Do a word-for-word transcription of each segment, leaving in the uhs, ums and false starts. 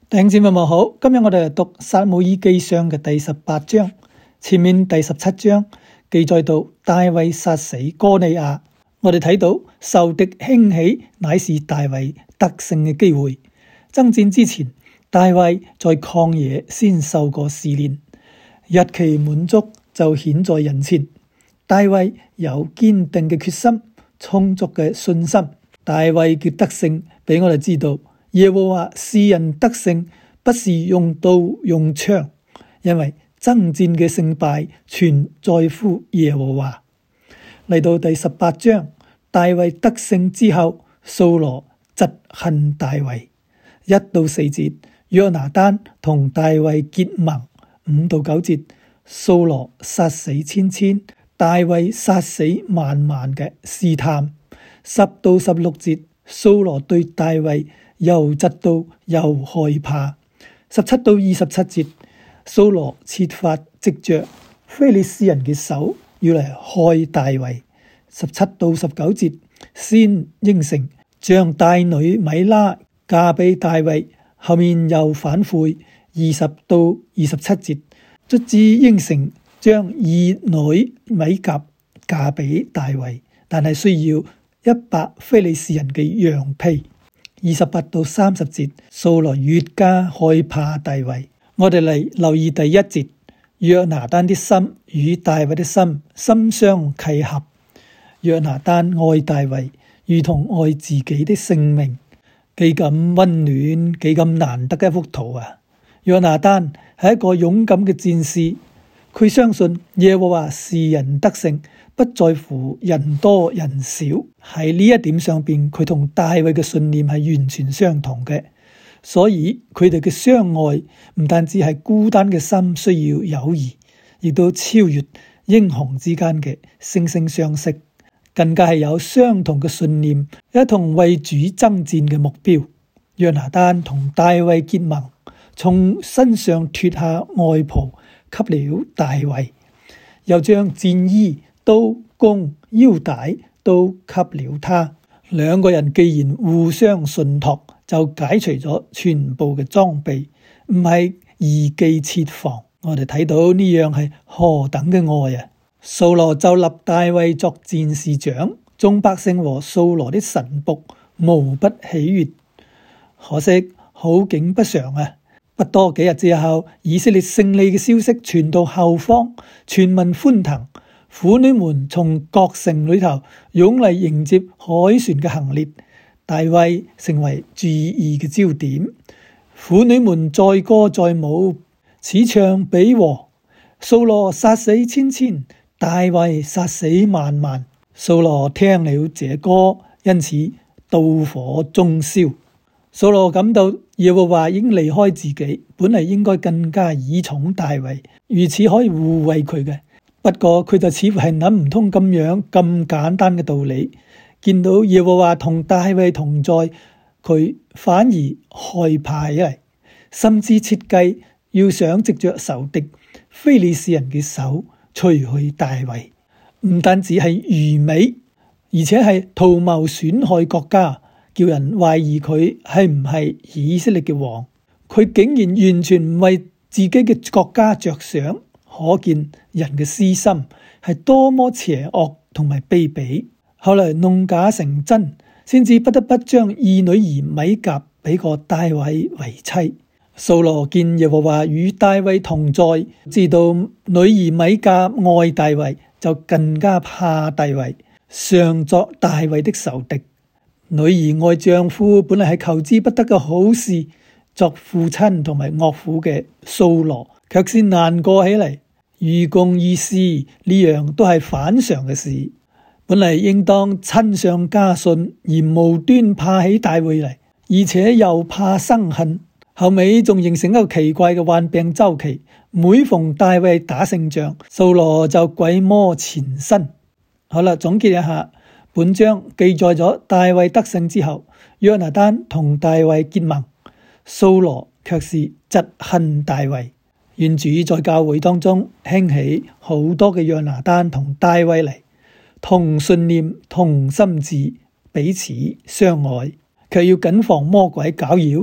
弟兄姊妹們好，今日我哋嚟讀撒母耳記上嘅第十八章，前面第十七章記載到大衛殺死哥利亞，我哋睇到仇敵興起乃是大衛得勝嘅機會。爭戰之前，大衛在曠野先受過試煉，日期滿足就顯在人前。大衛有堅定嘅決心，充足嘅信心。大衛嘅得勝俾我哋知道，耶和華使人得勝，不是用刀用槍，因為爭戰嘅勝敗全在乎耶和華。嚟到第十八章，大衛得勝之後，掃羅嫉恨大衛。一到四節，約拿單同大衛結盟。五到九節，掃羅殺死千千，大衛殺死萬萬嘅試探。十到十六節，掃羅對大衛又嫉妒又害怕。十七到二十七節，掃羅設法藉着非利士人嘅手要嚟害大衛。十七到十九節，先應承將大女米拉嫁俾大衛，後面又反悔。二十到二十七節，卒之應承將二女米甲嫁俾大衛，但係需要一百非利士人嘅羊皮。二十八到三十節，掃羅越加害怕大衛。我哋嚟留意第一節，約拿單的心與大衛的心心相契合。約拿單愛大衛如同愛自己的性命，幾咁溫暖，幾咁難得嘅一幅圖啊！約拿單係一個勇敢嘅戰士，佢相信耶和華使人得勝，不在乎人多人少。喺呢一點上邊，佢同大衛嘅信念係完全相同嘅，所以佢哋嘅相愛唔單止係孤單嘅心需要友誼，亦都超越英雄之間嘅惺惺相惜，更加係有相同嘅信念，一同為主爭戰嘅目標。約拿單同大衛結盟，從身上脫下外袍給了大衛，又將戰衣、刀弓、腰帶都給了他。兩個人既然互相信託，就解除咗全部嘅裝備，唔係二計設防。我哋睇到呢樣係何等嘅愛啊！掃羅就立大衛作戰士長，眾百姓和掃羅的臣僕無不喜悅。可惜好景不常啊！不多幾日之後，以色列勝利嘅消息傳到後方，全民歡騰。婦女們從各城裏頭湧嚟迎接凱旋嘅行列，大衛成為注意嘅焦點。婦女們載歌載舞，此唱彼和。掃羅殺死千千，大衛殺死萬萬。掃羅聽了這歌，因此妒火中燒。掃羅感到耶和華已經離開自己，本嚟應該更加倚重大衛，如此可以護衛佢嘅。不過佢就似乎係諗唔通咁樣咁簡單嘅道理，見到耶和華同大衛同在，佢反而害怕起嚟，甚至設計要想藉着仇敵非利士人嘅手除去大衛。唔單止係愚昧，而且係圖謀損害國家，叫人懷疑佢係唔係以色列嘅王。佢竟然完全唔為自己嘅國家着想。可見人嘅私心係多麼邪惡同埋卑鄙。後來弄假成真，先至不得不將二女兒米甲俾個大衛為妻。掃羅見耶和華與大衛同在，知道女兒米甲愛大衛，就更加怕大衛，常作大衛的仇敵。女兒愛丈夫本嚟係求之不得嘅好事，作父親同埋岳父嘅掃羅卻先難過起嚟。愚公移私呢樣都係反常嘅事，本嚟應當親上加信，而無端怕起大衛嚟，而且又怕生恨，後尾仲形成一個奇怪嘅患病周期。每逢大衛打勝仗，掃羅就鬼魔纏身。好啦，總結一下，本章記載咗大衛得勝之後，約拿單同大衛結盟，掃羅卻是嫉恨大衛。願主在教會當中興起好多嘅約拿單同大衛嚟，同信念同心志，彼此相愛，卻要謹防魔鬼攪擾，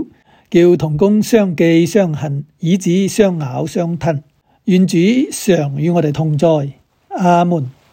叫同工相忌相恨，以致相咬相吞。願主常與我哋同在。阿門。